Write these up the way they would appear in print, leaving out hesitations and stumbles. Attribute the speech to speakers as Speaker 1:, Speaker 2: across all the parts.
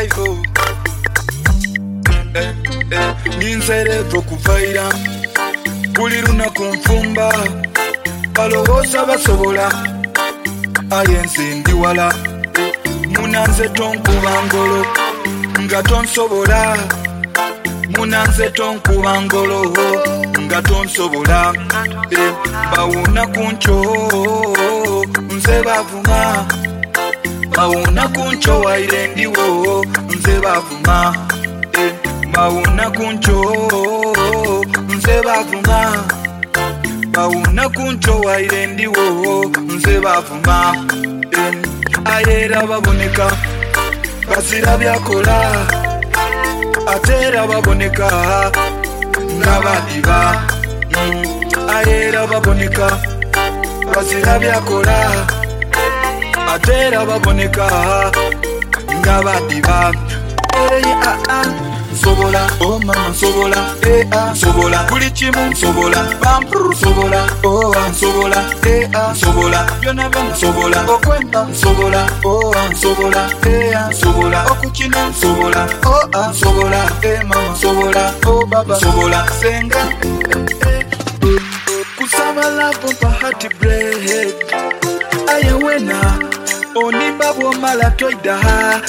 Speaker 1: life oh. Ninserevo kuvaira buli lunaku nfumba balowooza basobola aye nze ndi wala munanze tonkuba ngolo nga tonsobola munanze tonkuba ngolo nga tonsobola bawuna kuncho nze bavuma bawuna kuncho waire ndiwo nze bavuma bawuna kuncho nze bavuma bawuna kuncho waire ndiwo nze bavuma ayera baboneka bazira byakola atera baboneka ngabadiba ayera baboneka bazira byakola atera baboneka ngabadiba sobola oh mama sobola sobola buli kimu sobola pampru sobola oh sobola sobola byona byona sobola okwemba sobola oh sobola sobola okukina sobola oh sobola mama sobola oh baba sobola senga kusama love pa heart break ayewena onimba bwo mala toida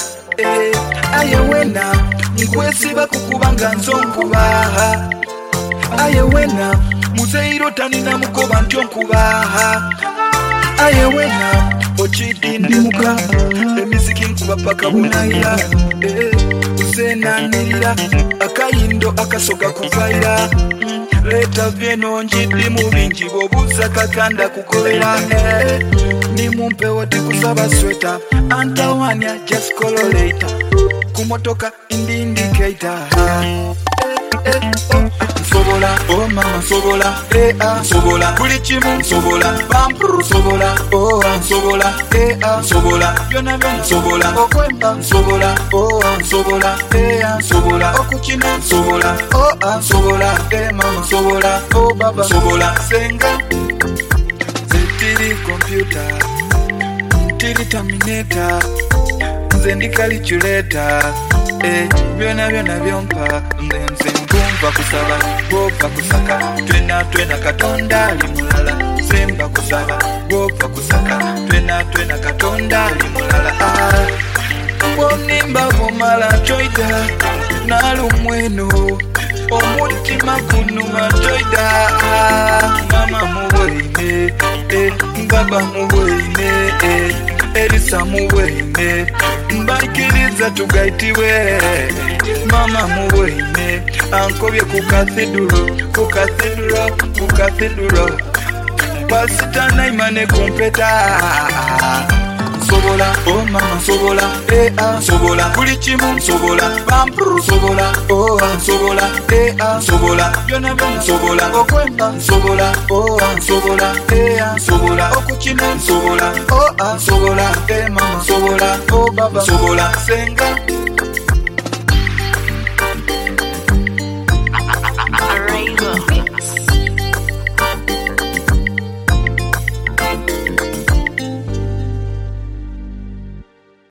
Speaker 1: ayewena nkwesiba kukubanga nzonkuba ayewena muzeiro tanina mukoba ntyonkuba ayewena ochidindimuka emiziki nkuba paka bunayira uzenanirira akayindo akasoka kuvaira leta vyeno njidi mubinji bobuza kakanda kukolera nimumpe wote kusaba sweta antawania just colorata kumotoka indi indicator sobola oh mama sobola sobola buli kimu sobola pampru sobola oh sobola sobola byona byona sobola okwemba sobola oh sobola sobola okukina sobola oh sobola mama sobola oh baba sobola senga zetiri computer zetiri terminator nze calculator byona byona byompa nze nkumva kusaba bopfa kusaka twena katonda limulala semba kusaba bopfa kusaka twena katonda limulala bonimba bomala choida nalumweno omutima kunuma choida mama muwene baba muwene Elisa muwene mbakiriza tugaitiwe mama muwene ankobye kukatheduro pasita naimane kumpeta sobola oh mama sobola sobola buli kimu sobola pampru sobola oh sobola sobola byona byona sobola okwemba sobola oh sobola sobola okukina sobola oh sobola mama sobola oh baba sobola senga